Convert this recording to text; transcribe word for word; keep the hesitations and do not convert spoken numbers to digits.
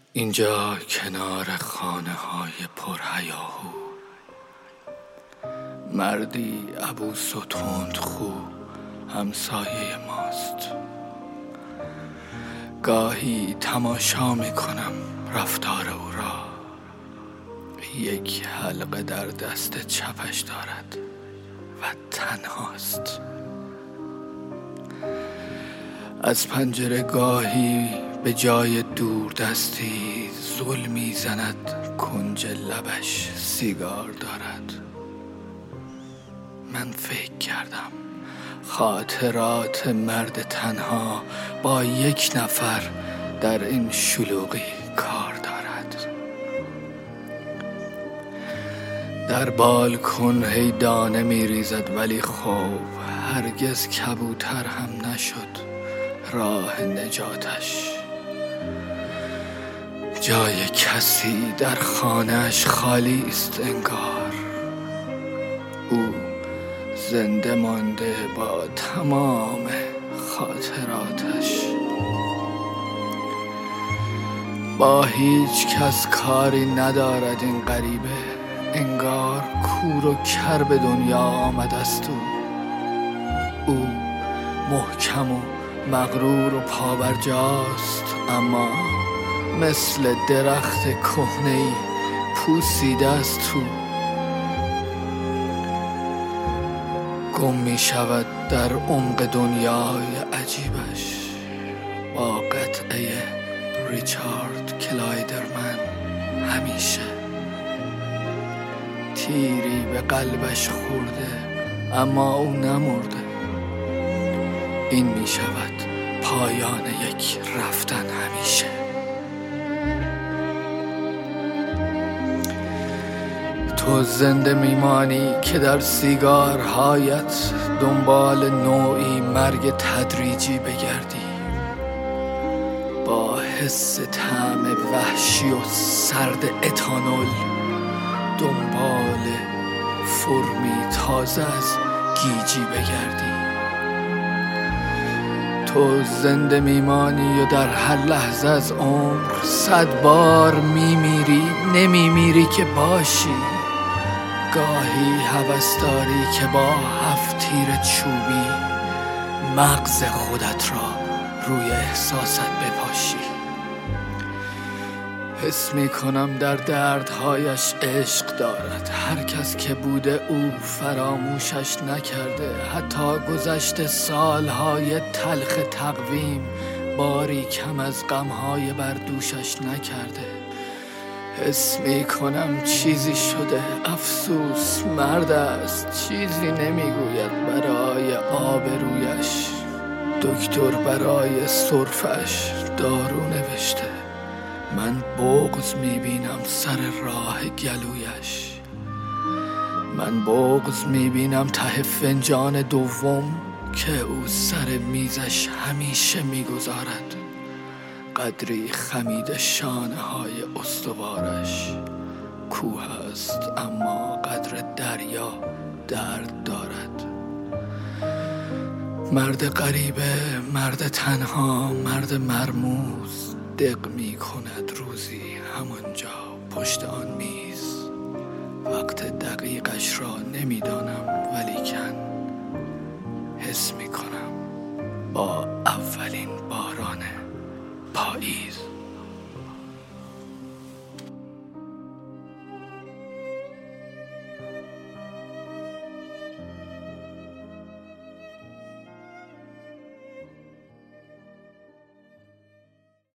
اینجا کنار خانه های پرهیاهو، مردی عبوس و تندخو همسایه ماست. گاهی تماشا میکنم رفتار او را، یک حلقه در دست چپش دارد و تنهاست. از پنجره گاهی به جای دور دستی زل میزند، کنج لبش سیگار دارد. من فکر کردم خاطرات مرد تنها با یک نفر در این شلوغی کار دارد. در بالکن هی دانه میریزد، ولی خب هرگز کبوتر هم نشد راه نجاتش. جای کسی در خانه‌اش خالی است انگار. او زنده مانده با تمام خاطراتش. با هیچ کس کاری ندارد این غریبه، انگار کور و کر به دنیا آمده است. او او محکم و مغرور و پابرجاست، اما مثل درخت کهنه‌ای پوسیده است تو. گم می شود در عمق دنیای عجیبش با قطعه ریچارد کلایدرمن. همیشه تیری به قلبش خورده اما او نمرده. این می شود پایان یک رفتن همیشه. تو زنده میمانی که در سیگارهایت دنبال نوعی مرگ تدریجی بگردی، با حس طعم وحشی و سرد اتانول دنبال فرمی تازه از گیجی بگردی. تو زنده میمانی و در هر لحظه از عمر صد بار میمیری، نمیمیری که باشی. گاهی هوس داری که با هفت تیر چوبی مغز خودت را روی احساست بپاشی. حس می کنم در دردهایش عشق دارد. هر کس که بوده او فراموشش نکرده، حتی گذشته سالهای تلخ تقویم باری کم از غمهای بر دوشش نکرده. حس می کنم چیزی شده، افسوس مرد است، چیزی نمیگوید برای آبرویش. دکتر برای سرفش دارو نوشته، من بغض میبینم سر راه گلویش. من بغض میبینم ته فنجان دوم که او سر میزش همیشه میگذارد. قدری خمید شانه های استوارش. کوه است اما قدر دریا درد دارد. مرد غریبه، مرد تنها، مرد مرموز دق می کند روزی همانجا پشت آن میز. وقت دقیقش را نمیدانم، ولیکن حس می کنم با